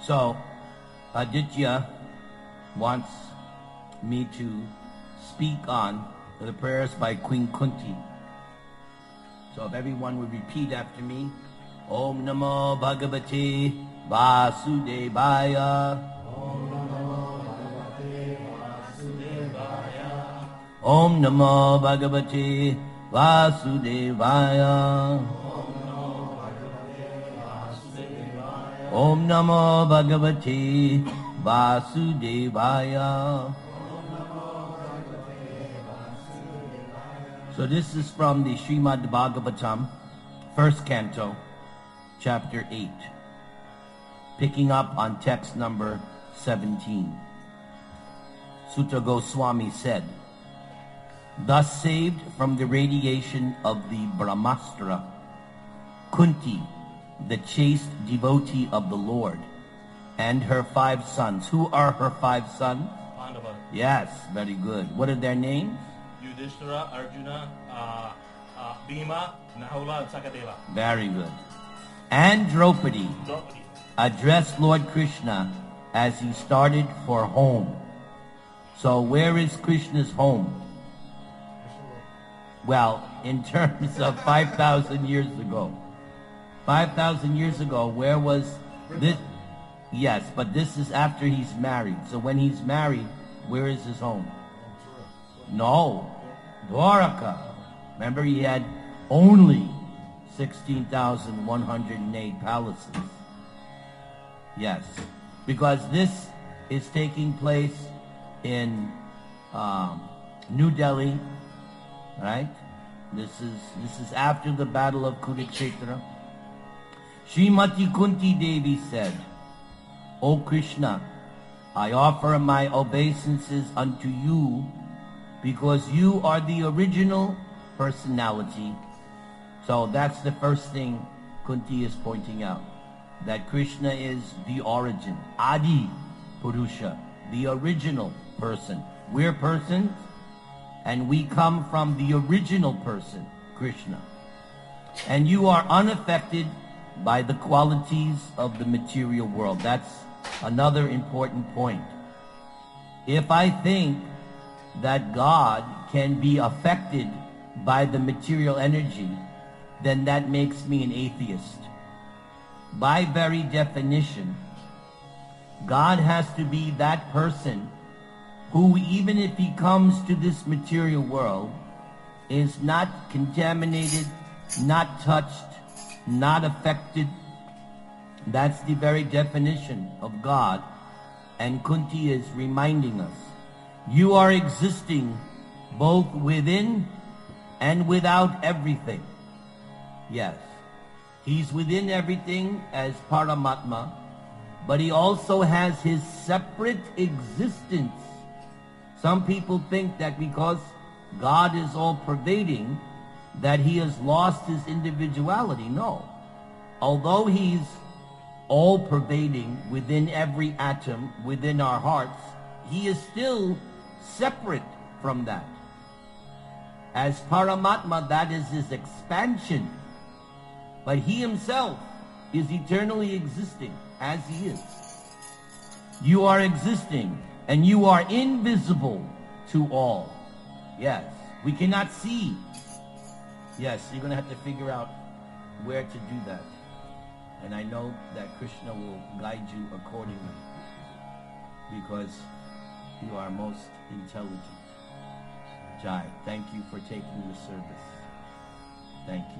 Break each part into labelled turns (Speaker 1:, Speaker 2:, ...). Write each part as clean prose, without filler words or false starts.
Speaker 1: So, Aditya wants me to speak on the prayers by Queen Kunti. So if everyone would repeat after me, Om Namo Bhagavate Vasudevaya.
Speaker 2: Om Namo Bhagavate Vasudevaya.
Speaker 1: Om Namo Bhagavate Vasudevaya. Om Namo Bhagavate Vasudevaya. So this is from the Srimad Bhagavatam, first canto, chapter 8, picking up on text number 17. Sutta Goswami said, thus saved from the radiation of the Brahmastra, Kunti, the chaste devotee of the Lord, and her 5 sons. Who are her 5 sons?
Speaker 2: Pandava.
Speaker 1: Yes, very good. What are their names?
Speaker 2: Yudhishthira, Arjuna, Bhima, Nahula, and Sakadeva.
Speaker 1: Very good. And Draupadi
Speaker 2: Draupadi.
Speaker 1: addressed Lord Krishna as he started for home. So where is Krishna's home? Well, in terms of 5,000 years ago. 5,000 years ago, where was this? Yes, but this is after he's married. So when he's married, where is his home? No, Dwaraka. Remember, he had only 16,108 palaces. Yes, because this is taking place in New Delhi, right? This is after the Battle of Kurukshetra. Srimati Kunti Devi said, O Krishna, I offer my obeisances unto you because you are the original personality. So that's the first thing Kunti is pointing out, that Krishna is the origin, Adi Purusha, the original person. We're persons, and we come from the original person, Krishna. And you are unaffected by the qualities of the material world. That's another important point. If I think that God can be affected by the material energy, then that makes me an atheist. By very definition, God has to be that person who, even if he comes to this material world, is not contaminated, not touched, not affected. That's the very definition of God. And Kunti is reminding us, you are existing both within and without everything. Yes, he's within everything as Paramatma, but he also has his separate existence. Some people think that because God is all-pervading, that he has lost his individuality. No. Although he's all-pervading within every atom, within our hearts, he is still separate from that. As Paramatma, that is his expansion. But he himself is eternally existing as he is. You are existing, and you are invisible to all. Yes, we cannot see. Yes, you're going to have to figure out where to do that. And I know that Krishna will guide you accordingly, because you are most intelligent. Jai, thank you for taking the service. Thank you.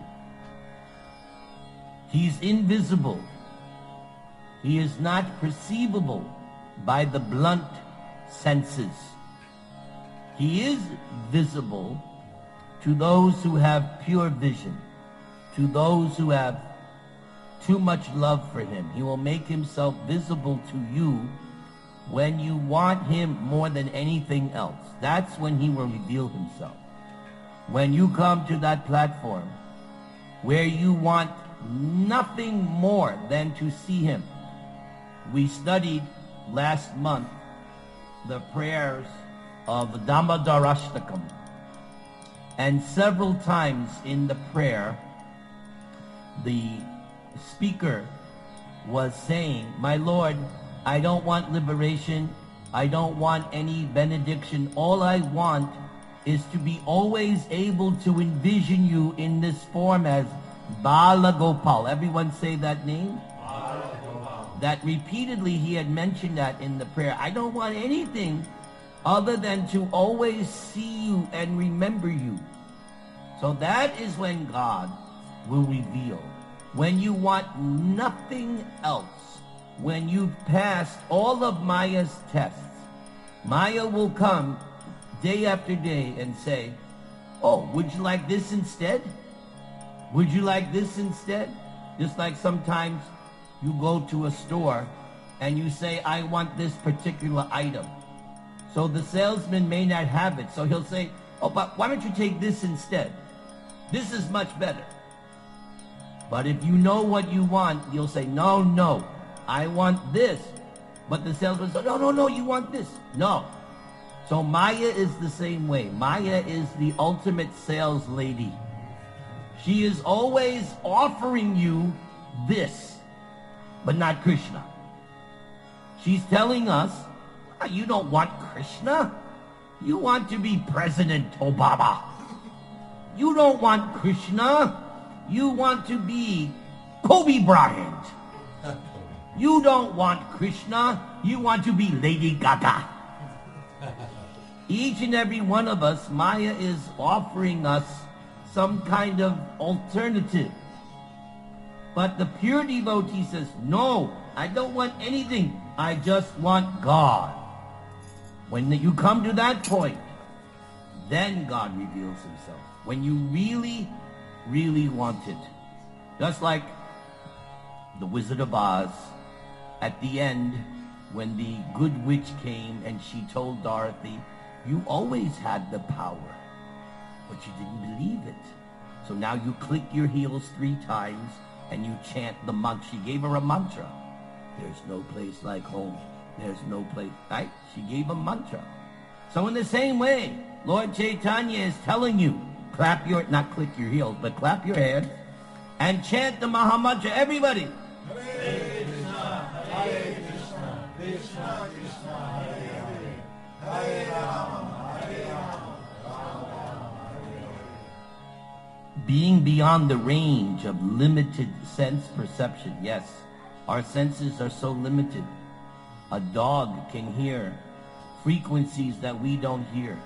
Speaker 1: He's invisible. He is not perceivable by the blunt senses. He is visible to those who have pure vision, to those who have too much love for him. He will make himself visible to you when you want him more than anything else. That's when he will reveal himself. When you come to that platform where you want nothing more than to see him. We studied last month the prayers of Damodarashtakam, and several times in the prayer the speaker was saying, my Lord, I don't want liberation. I don't want any benediction. All I want is to be always able to envision you in this form as Bala Gopal. Everyone say that name? Bala Gopal. That repeatedly he had mentioned that in the prayer. I don't want anything other than to always see you and remember you. So that is when God will reveal. When you want nothing else, when you've passed all of Maya's tests, Maya will come day after day and say, oh, would you like this instead? Would you like this instead? Just like sometimes you go to a store and you say, I want this particular item. So the salesman may not have it. So he'll say, oh, but why don't you take this instead? This is much better. But if you know what you want, you'll say, no, no, I want this. But the salesman says, no, no, no, you want this. No. So Maya is the same way. Maya is the ultimate sales lady. She is always offering you this, but not Krishna. She's telling us, you don't want Krishna. You want to be President Obama. You don't want Krishna. You want to be Kobe Bryant. You don't want Krishna. You want to be Lady Gaga. Each and every one of us, Maya is offering us some kind of alternative. But the pure devotee says, no, I don't want anything. I just want God. When you come to that point, then God reveals himself. When you really, really want it. Just like the Wizard of Oz, at the end, when the good witch came and she told Dorothy, you always had the power, but you didn't believe it. So now you click your heels 3 times and you chant the mantra. She gave her a mantra. There's no place like home. There's no place, right? She gave a mantra. So in the same way, Lord Chaitanya is telling you, clap your, not click your heels, but clap your hands and chant the Mahamantra. Everybody.
Speaker 3: Hare Krishna, Hare Krishna, Krishna Krishna, Hare Hare, Hare Rama, Hare Rama, Rama Rama, Hare Hare.
Speaker 1: Being beyond the range of limited sense perception. Yes, our senses are so limited. A dog can hear frequencies that we don't hear.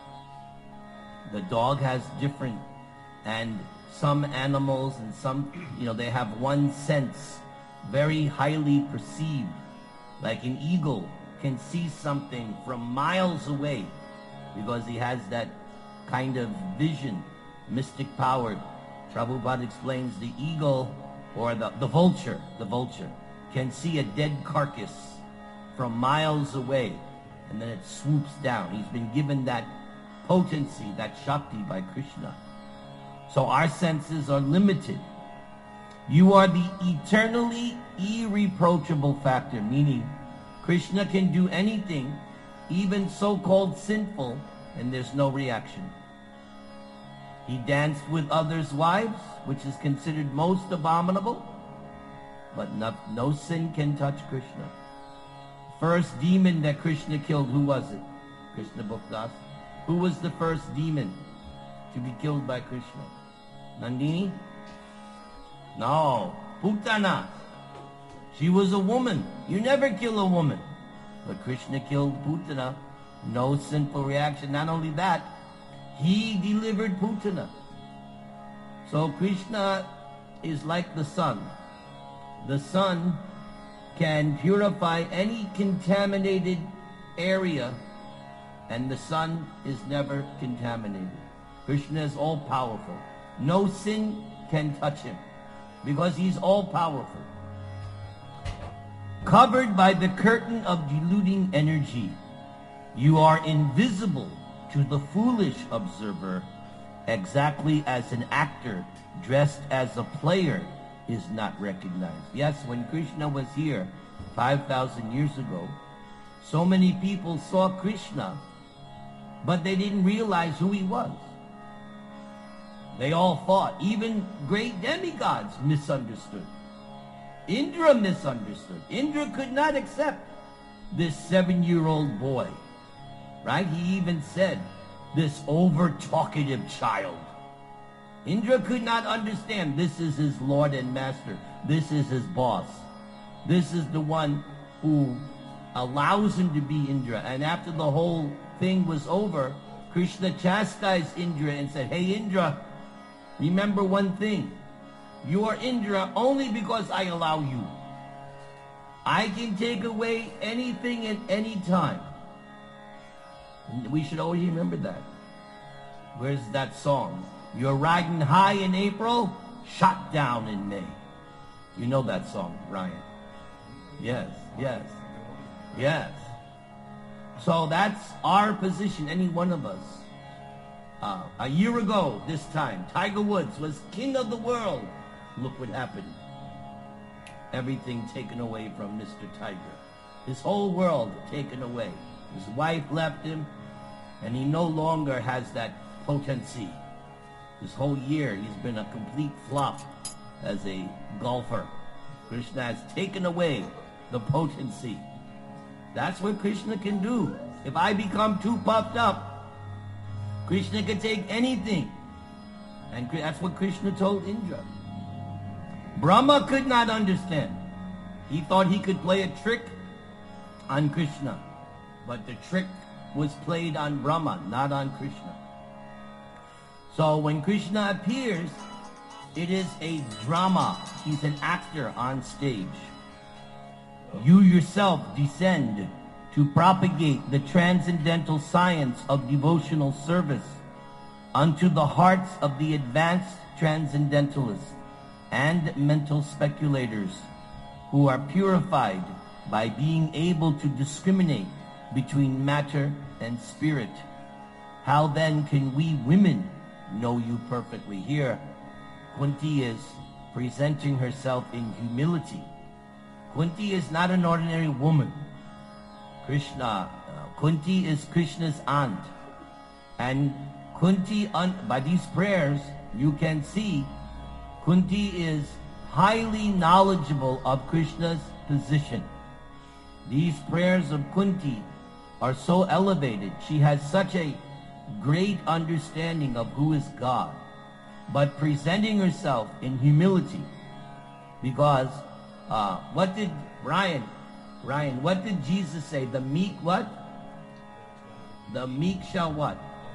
Speaker 1: The dog has different, and some animals and some, they have one sense, very highly perceived. Like an eagle can see something from miles away because he has that kind of vision, mystic power. Prabhupada explains the eagle, or the vulture can see a dead carcass from miles away, and then it swoops down. He's been given that potency, that Shakti by Krishna. So our senses are limited. You are the eternally irreproachable factor, meaning Krishna can do anything, even so-called sinful, and there's no reaction. He danced with others' wives, which is considered most abominable, but no sin can touch Krishna. First demon that Krishna killed, who was it? Krishna Bhaktas. Who was the first demon to be killed by Krishna? Nandini? No, Putana. She was a woman. You never kill a woman. But Krishna killed Putana. No sinful reaction. Not only that, he delivered Putana. So Krishna is like the sun. The sun can purify any contaminated area, and the sun is never contaminated. Krishna is all-powerful. No sin can touch him because he's all-powerful. Covered by the curtain of deluding energy, you are invisible to the foolish observer, exactly as an actor dressed as a player is not recognized. Yes, when Krishna was here 5,000 years ago, so many people saw Krishna, but they didn't realize who he was. They all thought, even great demigods misunderstood. Indra misunderstood. Indra could not accept this 7-year-old boy. Right? He even said, this over-talkative child. Indra could not understand this is his Lord and Master. This is his boss. This is the one who allows him to be Indra. And after the whole thing was over, Krishna chastised Indra and said, hey Indra, remember one thing. You are Indra only because I allow you. I can take away anything at any time. We should always remember that. Where's that song? You're riding high in April, shot down in May. You know that song, Ryan? Yes, yes, yes. So that's our position, any one of us. A year ago, this time, Tiger Woods was king of the world. Look what happened. Everything taken away from Mr. Tiger. His whole world taken away. His wife left him, and he no longer has that potency. This whole year, he's been a complete flop as a golfer. Krishna has taken away the potency. That's what Krishna can do. If I become too puffed up, Krishna can take anything. And that's what Krishna told Indra. Brahma could not understand. He thought he could play a trick on Krishna. But the trick was played on Brahma, not on Krishna. So when Krishna appears, it is a drama. He's an actor on stage. You yourself descend to propagate the transcendental science of devotional service unto the hearts of the advanced transcendentalists and mental speculators who are purified by being able to discriminate between matter and spirit. How then can we women know you perfectly? Here, Kunti is presenting herself in humility. Kunti is not an ordinary woman. Kunti is Krishna's aunt. And Kunti, by these prayers, you can see Kunti is highly knowledgeable of Krishna's position. These prayers of Kunti are so elevated. She has such a great understanding of who is God, but presenting herself in humility. Because what did Ryan, what did Jesus say? The meek what? The meek shall what?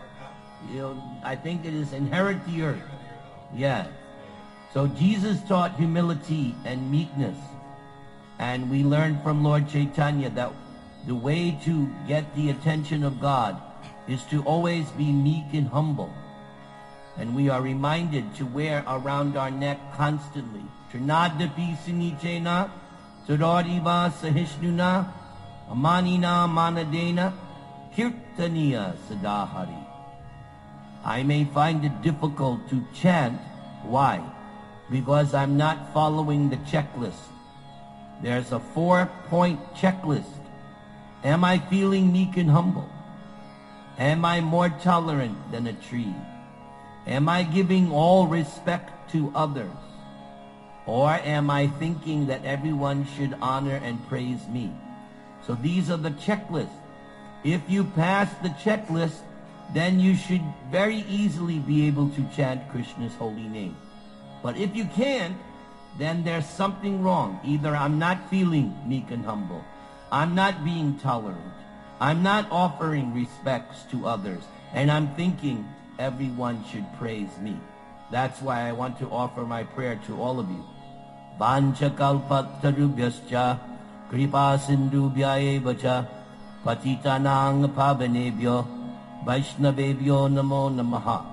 Speaker 1: I think it is inherit the earth. Yeah. So Jesus taught humility and meekness. And we learned from Lord Chaitanya that the way to get the attention of God is to always be meek and humble. And we are reminded to wear around our neck constantly, Trinadapi Sinichena, Saradiva Sahishnuna, Amanina Manadena, Kirtaniya Sadahari. I may find it difficult to chant. Why? Because I'm not following the checklist. There's a 4-point checklist. Am I feeling meek and humble? Am I more tolerant than a tree? Am I giving all respect to others? Or am I thinking that everyone should honor and praise me? So these are the checklists. If you pass the checklist, then you should very easily be able to chant Krishna's holy name. But if you can't, then there's something wrong. Either I'm not feeling meek and humble, I'm not being tolerant, I'm not offering respects to others, and I'm thinking everyone should praise me. That's why I want to offer my prayer to all of you. Vancha kalpatarubhyascha kripa sindhubhya evacha patitanang pavanebhyo vaishnavebhyo namo namaha.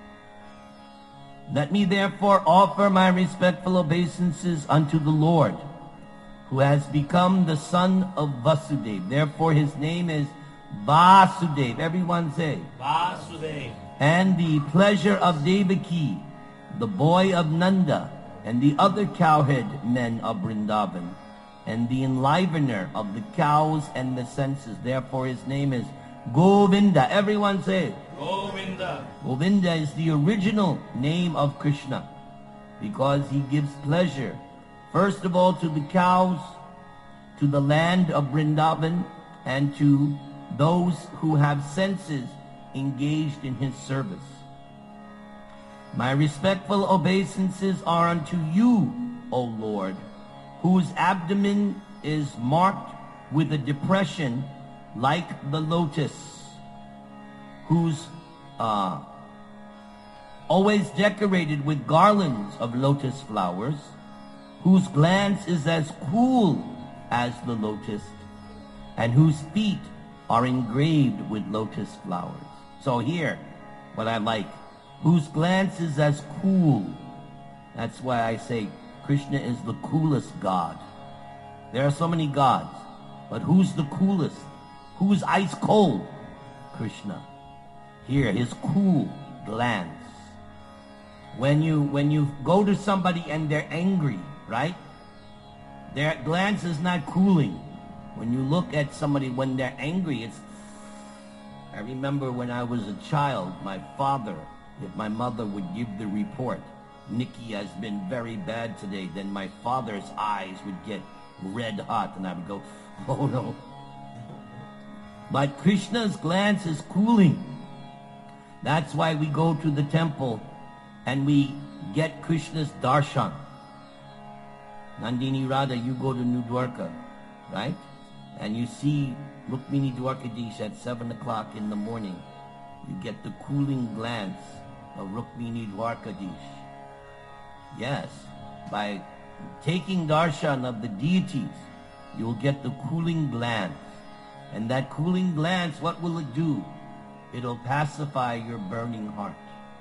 Speaker 1: Let me therefore offer my respectful obeisances unto the Lord, who has become the son of Vasudeva. Therefore his name is Vasudeva. Everyone say
Speaker 2: Vasudeva.
Speaker 1: And the pleasure of Devaki, the boy of Nanda, and the other cowhead men of Vrindavan, and the enlivener of the cows and the senses. Therefore his name is Govinda. Everyone say
Speaker 2: Govinda.
Speaker 1: Govinda is the original name of Krishna, because he gives pleasure First of all, to the cows, to the land of Vrindavan, and to those who have senses engaged in his service. My respectful obeisances are unto you, O Lord, whose abdomen is marked with a depression like the lotus, whose always decorated with garlands of lotus flowers, whose glance is as cool as the lotus, and whose feet are engraved with lotus flowers. So here, what I like, whose glance is as cool. That's why I say Krishna is the coolest God. There are so many gods, but who's the coolest? Who's ice cold? Krishna. Here, his cool glance. When you go to somebody and they're angry, right? Their glance is not cooling. When you look at somebody when they're angry, I remember when I was a child, my father, if my mother would give the report, Nikki has been very bad today, then my father's eyes would get red hot and I would go, oh no. But Krishna's glance is cooling. That's why we go to the temple and we get Krishna's darshan. Nandini Radha, you go to New Dwarka, right? And you see Rukmini Dwarkadish at 7 o'clock in the morning. You get the cooling glance of Rukmini Dwarkadish. Yes, by taking darshan of the deities, you will get the cooling glance. And that cooling glance, what will it do? It'll pacify your burning heart.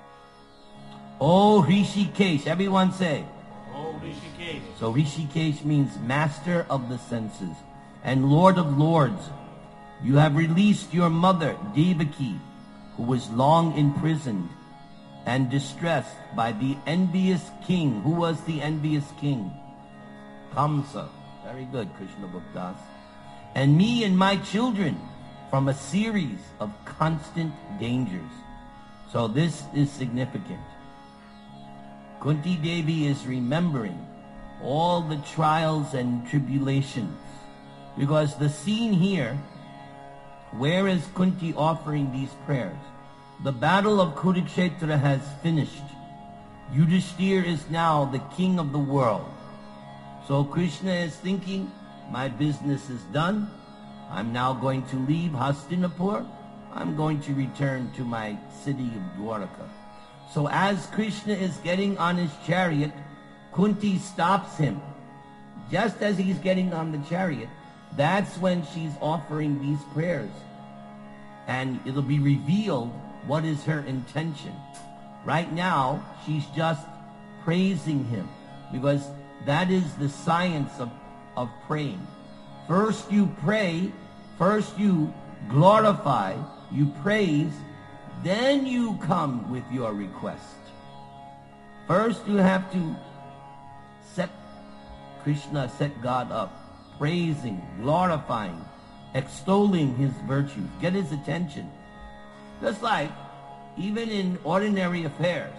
Speaker 1: Oh, Rishikesh, everyone say.
Speaker 2: Oh, Rishikesh.
Speaker 1: So Rishikesh means master of the senses and Lord of lords. You have released your mother, Devaki, who was long imprisoned and distressed by the envious king. Who was the envious king? Kamsa. Very good, Krishna Bhaktas. And me and my children from a series of constant dangers. So this is significant. Kunti Devi is remembering all the trials and tribulations, because the scene here, where is Kunti offering these prayers? The battle of Kurukshetra has finished. Yudhishthir is now the king of the world. So Krishna is thinking, my business is done. I'm now going to leave Hastinapur. I'm going to return to my city of Dwarka. So as Krishna is getting on his chariot, Kunti stops him. Just as he's getting on the chariot, that's when she's offering these prayers. And it'll be revealed what is her intention. Right now, she's just praising him, because that is the science of praying. First you pray, first you glorify, you praise, then you come with your request. First you have to set Krishna, set God up, praising, glorifying, extolling his virtues, get his attention. Just like, even in ordinary affairs,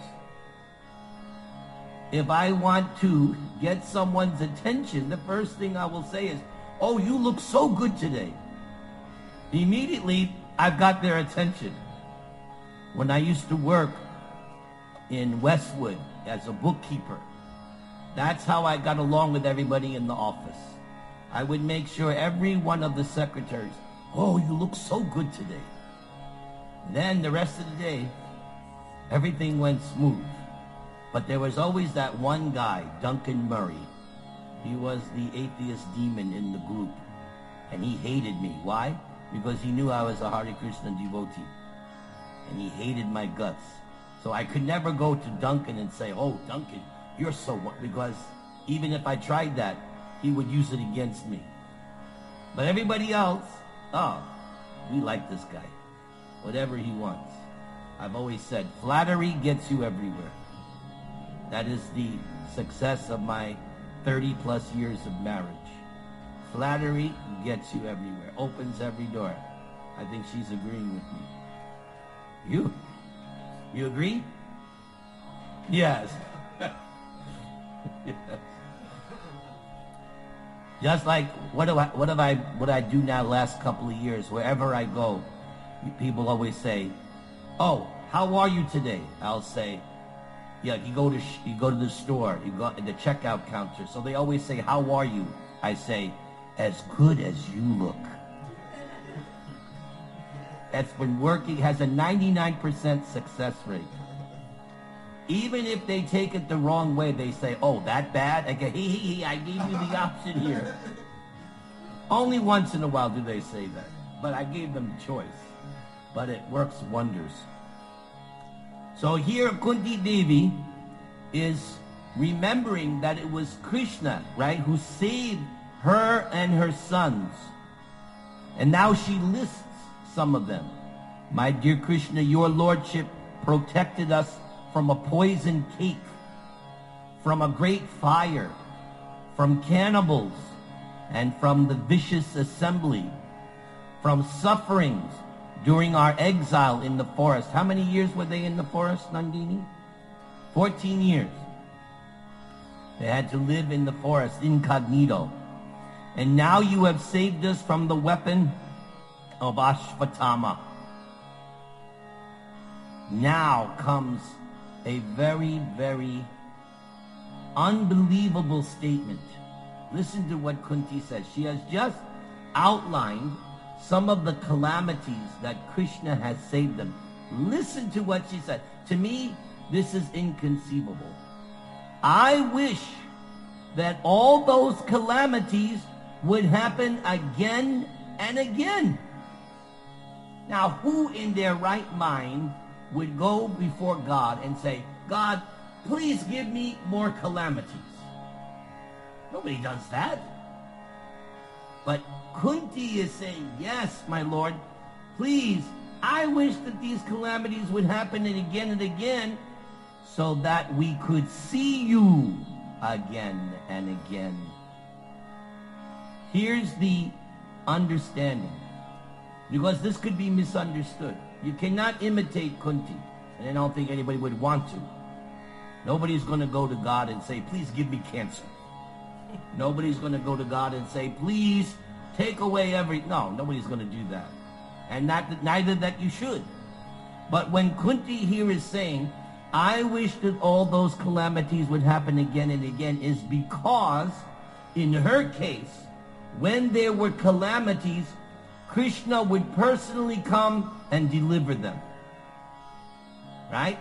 Speaker 1: if I want to get someone's attention, the first thing I will say is, oh, you look so good today. Immediately, I've got their attention. When I used to work in Westwood as a bookkeeper, that's how I got along with everybody in the office. I would make sure every one of the secretaries, oh, you look so good today. Then the rest of the day, everything went smooth. But there was always that one guy, Duncan Murray. He was the atheist demon in the group. And he hated me. Why? Because he knew I was a Hare Krishna devotee. And he hated my guts. So I could never go to Duncan and say, oh, Duncan, you're so what? Because even if I tried that, he would use it against me. But everybody else, oh, we like this guy. Whatever he wants. I've always said, flattery gets you everywhere. That is the success of my 30 plus years of marriage. Flattery gets you everywhere, opens every door. I think she's agreeing with me. You agree? Yes. Yes. Just like what I do now last couple of years, wherever I go, people always say, "Oh, how are you today?" I'll say, "Yeah, you go to the store, you go at the checkout counter." So they always say, "How are you?" I say, "As good as you look." That's been working, has a 99% success rate. Even if they take it the wrong way, they say, "Oh, that bad?" I go, I gave you the option here. Only once in a while do they say that, but I gave them the choice. But it works wonders. So here Kunti Devi is remembering that it was Krishna, right, who saved her and her sons. And now she lists some of them. "My dear Krishna, your lordship protected us from a poisoned cake, from a great fire, from cannibals, and from the vicious assembly, from sufferings during our exile in the forest." How many years were they in the forest, Nandini? 14 years. They had to live in the forest incognito. "And now you have saved us from the weapon of Ashvatthama." Now comes a very, very unbelievable statement. Listen to what Kunti says. She has just outlined some of the calamities that Krishna has saved them. Listen to what she said. To me, this is inconceivable. "I wish that all those calamities would happen again and again." Now, who in their right mind would go before God and say, "God, please give me more calamities"? Nobody does that. But Kunti is saying, "Yes, my Lord, please, I wish that these calamities would happen and again, so that we could see you again and again." Here's the understanding, because this could be misunderstood. You cannot imitate Kunti, and I don't think anybody would want to. Nobody's going to go to God and say, "Please give me cancer." Nobody's going to go to God and say, "Please take away every..." No, nobody's going to do that. And neither that you should. But when Kunti here is saying, "I wish that all those calamities would happen again and again," is because, in her case, when there were calamities, Krishna would personally come and deliver them. Right?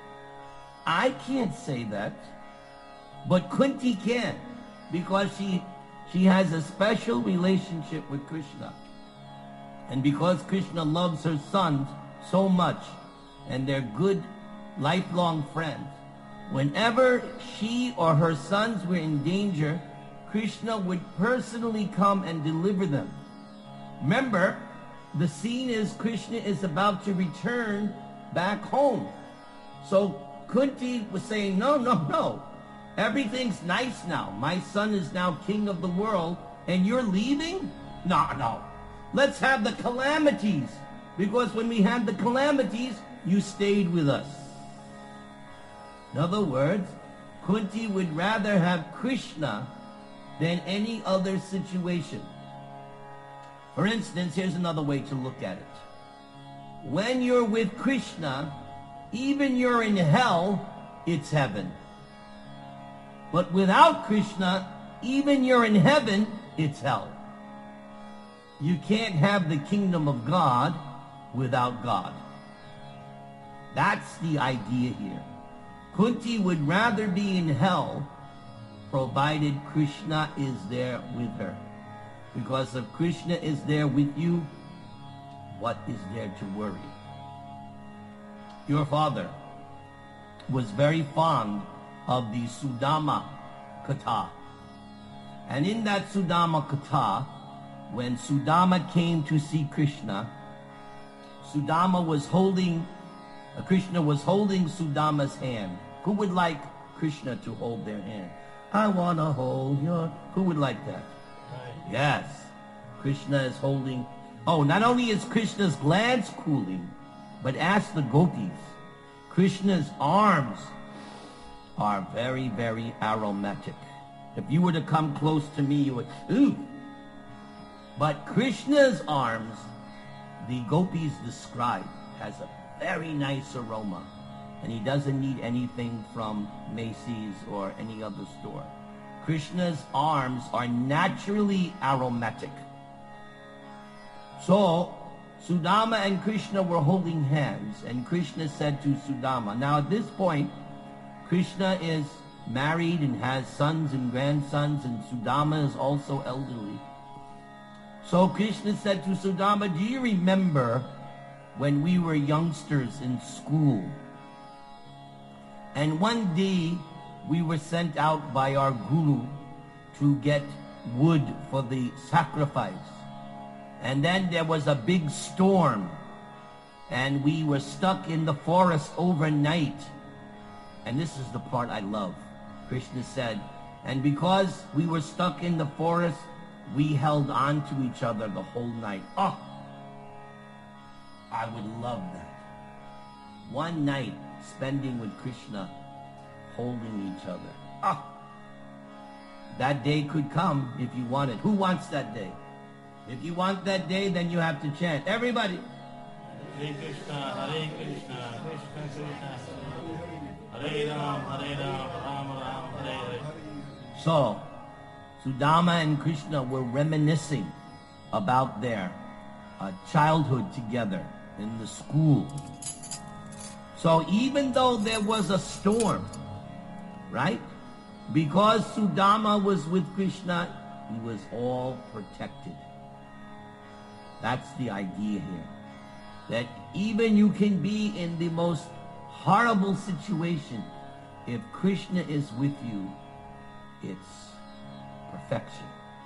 Speaker 1: I can't say that, but Kunti can, because she has a special relationship with Krishna. And because Krishna loves her sons so much, and they're good, lifelong friends, whenever she or her sons were in danger, Krishna would personally come and deliver them. Remember, the scene is Krishna is about to return back home. So Kunti was saying, no. Everything's nice now. My son is now king of the world, and you're leaving? No. Let's have the calamities. Because when we had the calamities, you stayed with us. In other words, Kunti would rather have Krishna than any other situation. For instance, here's another way to look at it. When you're with Krishna, even you're in hell, it's heaven. But without Krishna, even you're in heaven, it's hell. You can't have the kingdom of God without God. That's the idea here. Kunti would rather be in hell, provided Krishna is there with her. Because if Krishna is there with you, what is there to worry? Your father was very fond of the Sudama Katha. And in that Sudama Katha, when Sudama came to see Krishna, Krishna was holding Sudama's hand. Who would like Krishna to hold their hand? I want to hold your... Who would like that? Yes. Krishna is holding... Oh, not only is Krishna's glance cooling, but ask the gopis. Krishna's arms are very, very aromatic. If you were to come close to me, you would, ooh. But Krishna's arms, the gopis describe, has a very nice aroma. And he doesn't need anything from Macy's or any other store. Krishna's arms are naturally aromatic. So, Sudama and Krishna were holding hands, and Krishna said to Sudama, now at this point, Krishna is married and has sons and grandsons, and Sudama is also elderly. So Krishna said to Sudama, do you remember when we were youngsters in school? And one day we were sent out by our guru to get wood for the sacrifice. And then there was a big storm, and we were stuck in the forest overnight. And this is the part I love. Krishna said, and because we were stuck in the forest, we held on to each other the whole night. Oh, I would love that. One night spending with Krishna, holding each other. Oh, that day could come if you want it. Who wants that day? If you want that day, then you have to chant. Everybody.
Speaker 2: Hare Krishna, Krishna Krishna, Hare Ram, Ram Ram, Hare Hare.
Speaker 1: So, Sudama and Krishna were reminiscing about their childhood together in the school. So even though there was a storm, right? Because Sudama was with Krishna, he was all protected. That's the idea here. That even you can be in the most horrible situation. If Krishna is with you, it's perfection.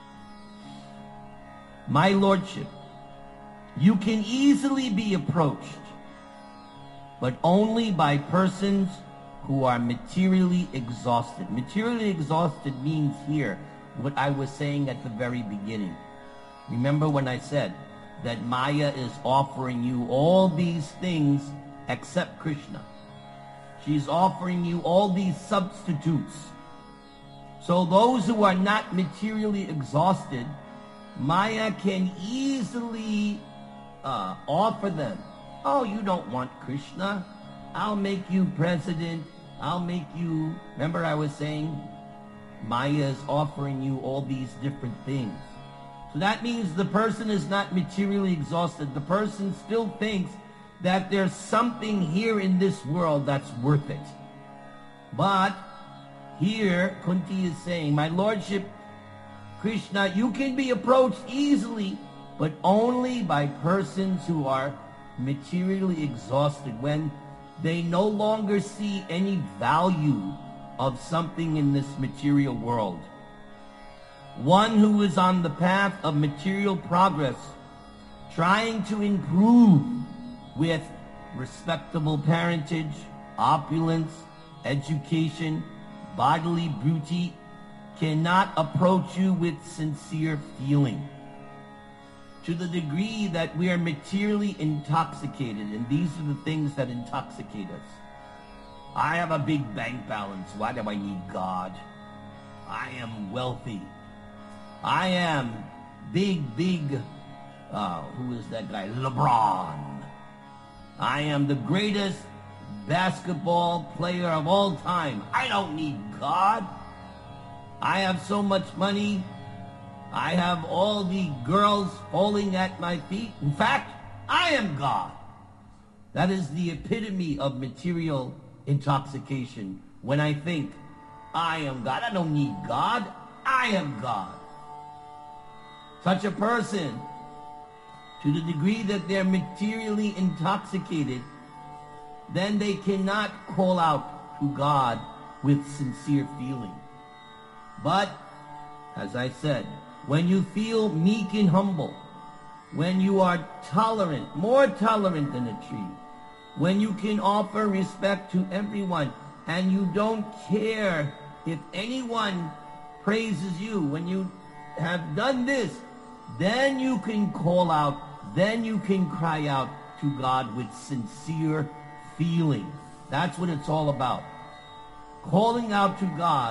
Speaker 1: My Lordship, you can easily be approached, but only by persons who are materially exhausted. Materially exhausted means here what I was saying at the very beginning. Remember when I said that Maya is offering you all these things except Krishna. She's offering you all these substitutes. So those who are not materially exhausted, Maya can easily offer them, oh, you don't want Krishna? I'll make you president. I'll make you... Remember I was saying Maya is offering you all these different things. So that means the person is not materially exhausted. The person still thinks that there's something here in this world that's worth it. But here, Kunti is saying, my Lordship, Krishna, you can be approached easily, but only by persons who are materially exhausted, when they no longer see any value of something in this material world. One who is on the path of material progress, trying to improve with respectable parentage, opulence, education, bodily beauty, cannot approach you with sincere feeling. To the degree that we are materially intoxicated, and these are the things that intoxicate us. I have a big bank balance. Why do I need God? I am wealthy. I am big, who is that guy? LeBron. I am the greatest basketball player of all time. I don't need God. I have so much money. I have all the girls falling at my feet. In fact, I am God. That is the epitome of material intoxication. When I think, I am God. I don't need God. I am God. Such a person, to the degree that they're materially intoxicated, then they cannot call out to God with sincere feeling. But, as I said, when you feel meek and humble, when you are tolerant, more tolerant than a tree, when you can offer respect to everyone, and you don't care if anyone praises you, when you have done this, then you can call out, then you can cry out to God with sincere feeling. That's what it's all about. Calling out to God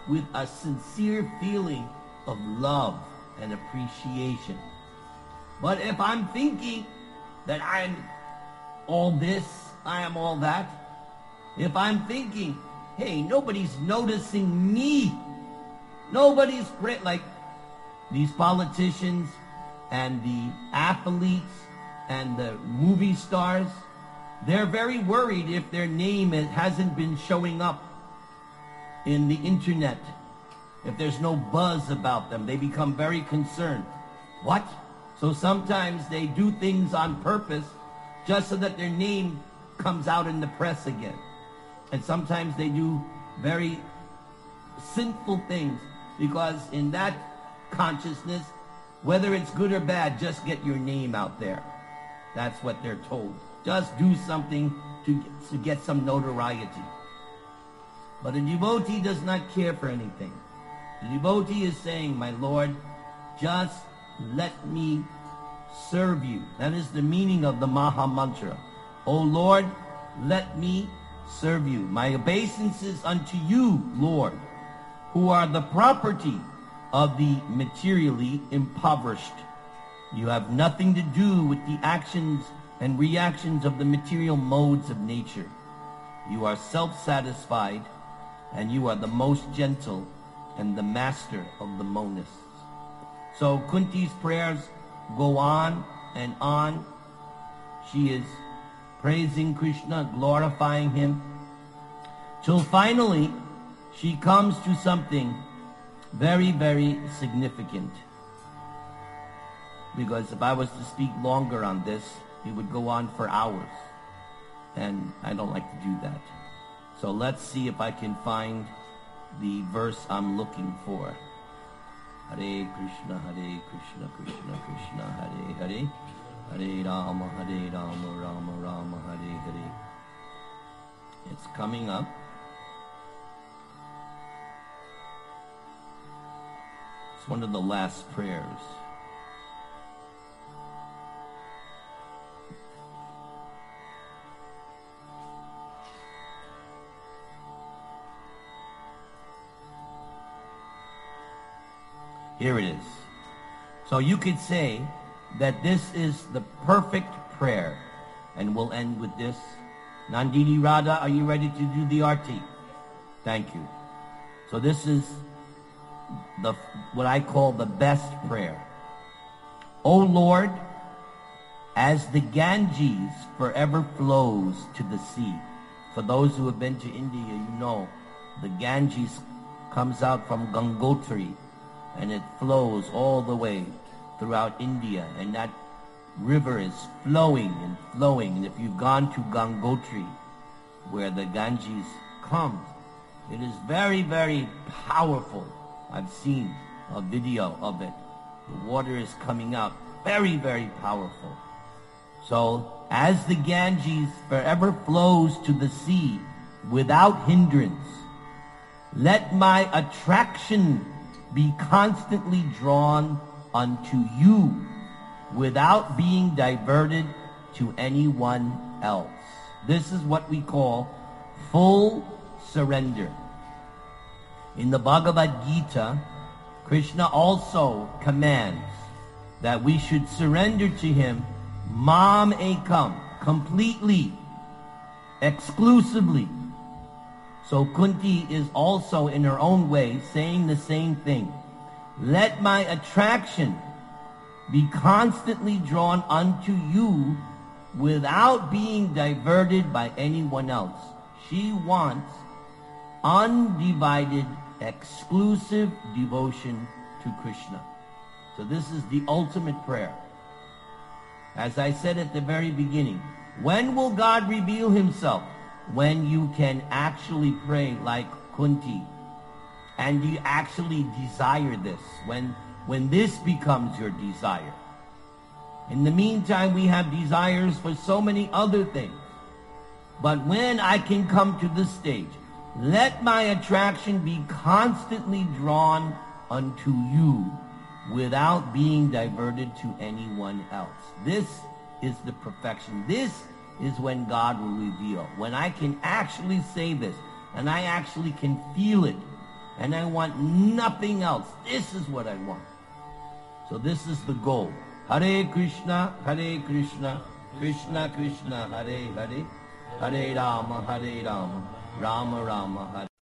Speaker 1: with a sincere feeling of love and appreciation. But if I'm thinking that I'm all this, I am all that, if I'm thinking, hey, nobody's noticing me, nobody's like these politicians and the athletes and the movie stars, they're very worried if their name hasn't been showing up in the internet. If there's no buzz about them, they become very concerned. What? So sometimes they do things on purpose just so that their name comes out in the press again. And sometimes they do very sinful things because in that consciousness, whether it's good or bad, just get your name out there. That's what they're told. Just do something to get some notoriety. But a devotee does not care for anything. The devotee is saying, my Lord, just let me serve you. That is the meaning of the Maha Mantra. O Lord, let me serve you. My obeisances unto you, Lord, who are the property of the materially impoverished. You have nothing to do with the actions and reactions of the material modes of nature. You are self-satisfied, and you are the most gentle and the master of the monists. So Kunti's prayers go on and on. She is praising Krishna, glorifying him, till finally she comes to something very, very significant. Because if I was to speak longer on this, it would go on for hours. And I don't like to do that. So let's see if I can find the verse I'm looking for. Hare Krishna, Krishna Krishna, Hare Hare. Hare Rama, Rama Rama, Hare Hare. It's coming up. It's one of the last prayers. Here it is. So you could say that this is the perfect prayer. And we'll end with this. Nandini Radha, are you ready to do the arti? Thank you. So this is what I call the best prayer. O Lord, as the Ganges forever flows to the sea. For those who have been to India, you know, the Ganges comes out from Gangotri, and it flows all the way throughout India, and that river is flowing and flowing. And if you've gone to Gangotri, where the Ganges comes, it is very, very powerful. I've seen a video of it. The water is coming out very, very powerful. So, as the Ganges forever flows to the sea without hindrance, let my attraction be constantly drawn unto you without being diverted to anyone else. This is what we call full surrender. In the Bhagavad Gita, Krishna also commands that we should surrender to him mam ekam, completely, exclusively. So Kunti is also in her own way saying the same thing. Let my attraction be constantly drawn unto you without being diverted by anyone else. She wants undivided, exclusive devotion to Krishna. So this is the ultimate prayer. As I said at the very beginning, when will God reveal himself? When you can actually pray like Kunti, and you actually desire this, when this becomes your desire. In the meantime, we have desires for so many other things. But when I can come to this stage, let my attraction be constantly drawn unto you without being diverted to anyone else. This is the perfection. This is when God will reveal. When I can actually say this, and I actually can feel it, And I want nothing else. This is what I want. So this is the goal. Hare Krishna, Krishna Krishna, Hare Hare, Hare Rama, Rama Rama, Hare